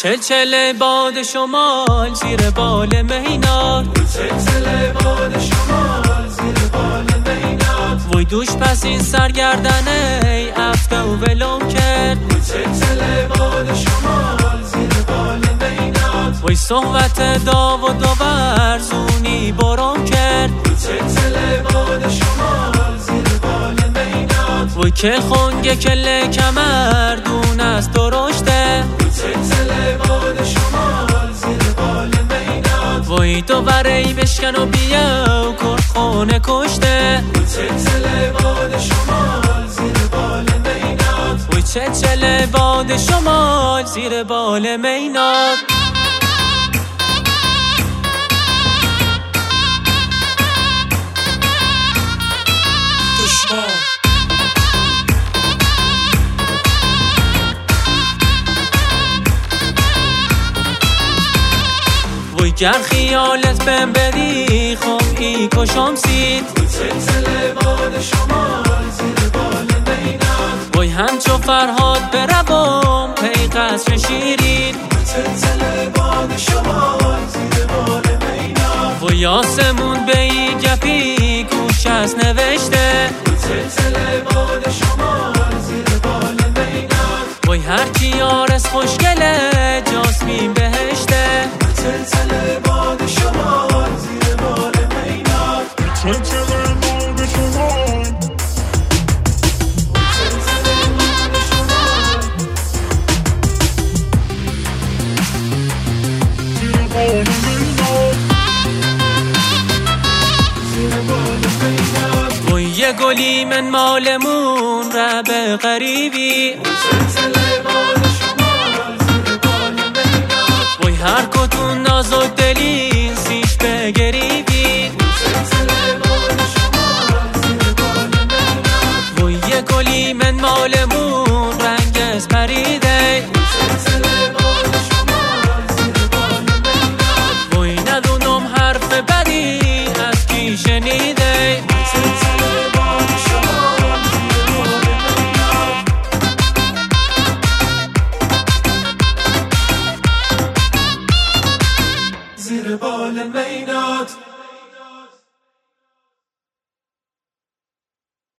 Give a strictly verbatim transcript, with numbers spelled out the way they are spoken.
چلچله باد شمال زیر بال مینار، چلچله باد شمال زیر بال مینار. وای دوش پس این سرگردنه ای افته و ولم کرد، چلچله باد شمال زیر بال مینار. وای صحبت داو و ورزونی برام کرد، چلچله باد شمال زیر بال مینار. وای کل خونگه کل کمر دون از درشته، چلچله باد شمال زیر بال مینار. وای تو برای بشکن و بیا و کرد خونه کشته، چلچله باد شمال زیر بال مینار. وای چلچله باد شمال زیر بال مینار. وای گر خیالت بهم بدی خب ای کشم سید، چلچله باد شمال زیر بال مینار. وای همچو فرهاد بروم پی قصر شیرین، چلچله باد شمال زیر بال مینار. وای آسمون به ای گپی گوش از نوشته، چلچله باد شمال زیر بال مینار. وای هر کی آرس خوشگله جاسمین بهشته، چلچله باد شمال زیر بال مینار. چلچله باد شمال، چلچله باد شمال زیر بال مینار. زیر بال مینار. وای یه گلی من مالمون رب غریبی، چلچله باد شمال زیر بال مینار. وای هر کتون نازک دلین سیش بگریبین، چلچله باد شمال زیر بال مینار. وای یه گلی من مالمون رنگ از پریده، چلچله باد شمال زیر بال مینار. وای ندونم حرف بدی از کی شنیده، چلچله باد شمال زیر بال مینار. زیر بال مینار.